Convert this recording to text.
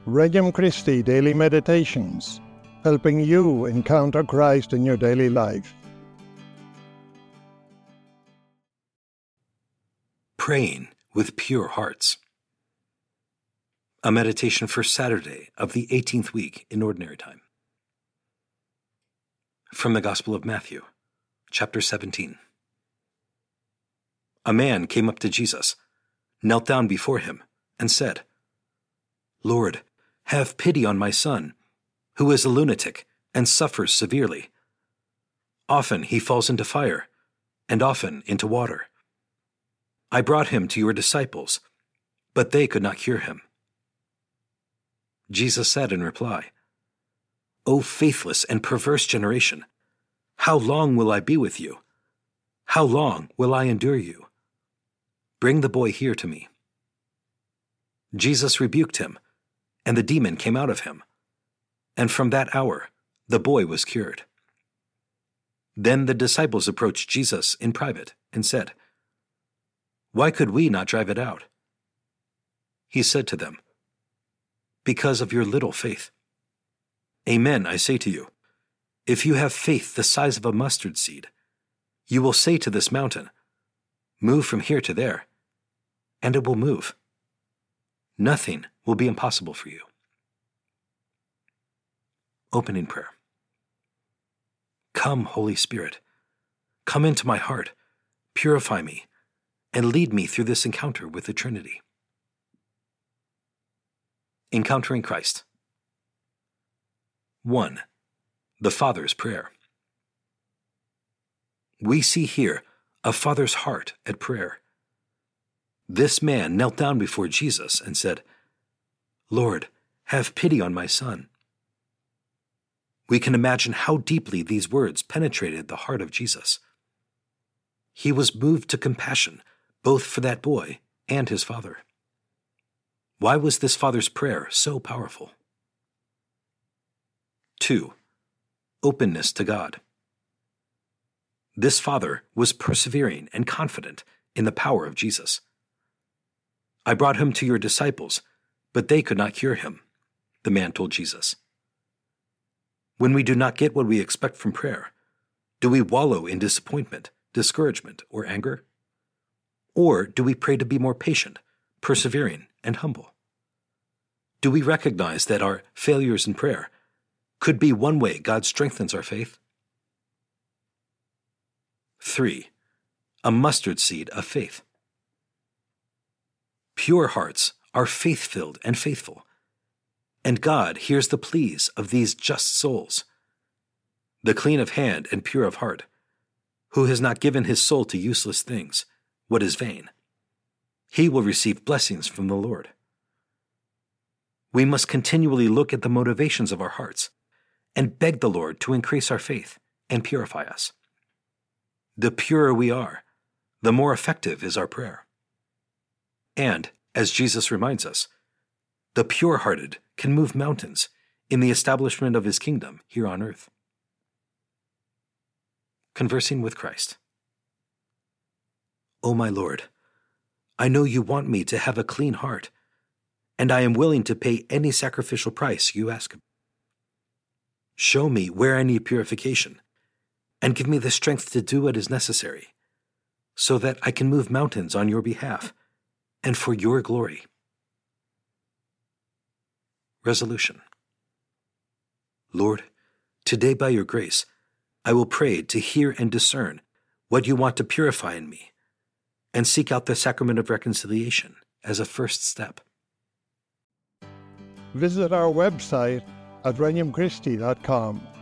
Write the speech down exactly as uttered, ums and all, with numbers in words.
Regnum Christi Daily Meditations, helping you encounter Christ in your daily life. Praying with Pure Hearts. A meditation for Saturday of the eighteenth week in Ordinary Time. From the Gospel of Matthew, chapter seventeen. A man came up to Jesus, knelt down before him, and said, "Lord, have pity on my son, who is a lunatic and suffers severely. Often he falls into fire, and often into water. I brought him to your disciples, but they could not cure him." Jesus said in reply, "O faithless and perverse generation, how long will I be with you? How long will I endure you? Bring the boy here to me." Jesus rebuked him, and the demon came out of him, and from that hour the boy was cured. Then the disciples approached Jesus in private and said, "Why could we not drive it out?" He said to them, "Because of your little faith. Amen, I say to you, if you have faith the size of a mustard seed, you will say to this mountain, 'Move from here to there,' and it will move. Nothing will be impossible for you." Opening prayer. Come, Holy Spirit, come into my heart, purify me, and lead me through this encounter with the Trinity. Encountering Christ. one. The Father's Prayer. We see here a father's heart at prayer. This man knelt down before Jesus and said, "Lord, have pity on my son." We can imagine how deeply these words penetrated the heart of Jesus. He was moved to compassion both for that boy and his father. Why was this father's prayer so powerful? two. Openness to God. This father was persevering and confident in the power of Jesus. "I brought him to your disciples, but they could not cure him," the man told Jesus. When we do not get what we expect from prayer, do we wallow in disappointment, discouragement, or anger? Or do we pray to be more patient, persevering, and humble? Do we recognize that our failures in prayer could be one way God strengthens our faith? three. A mustard seed of faith. Pure hearts are faith-filled and faithful, and God hears the pleas of these just souls. The clean of hand and pure of heart, who has not given his soul to useless things, what is vain, he will receive blessings from the Lord. We must continually look at the motivations of our hearts and beg the Lord to increase our faith and purify us. The purer we are, the more effective is our prayer. And, as Jesus reminds us, the pure-hearted can move mountains in the establishment of his kingdom here on earth. Conversing with Christ. O my Lord, I know you want me to have a clean heart, and I am willing to pay any sacrificial price you ask. Show me where I need purification, and give me the strength to do what is necessary, so that I can move mountains on your behalf and for your glory. Resolution. Lord, today by your grace, I will pray to hear and discern what you want to purify in me, and seek out the sacrament of reconciliation as a first step. Visit our website at regnum christi dot com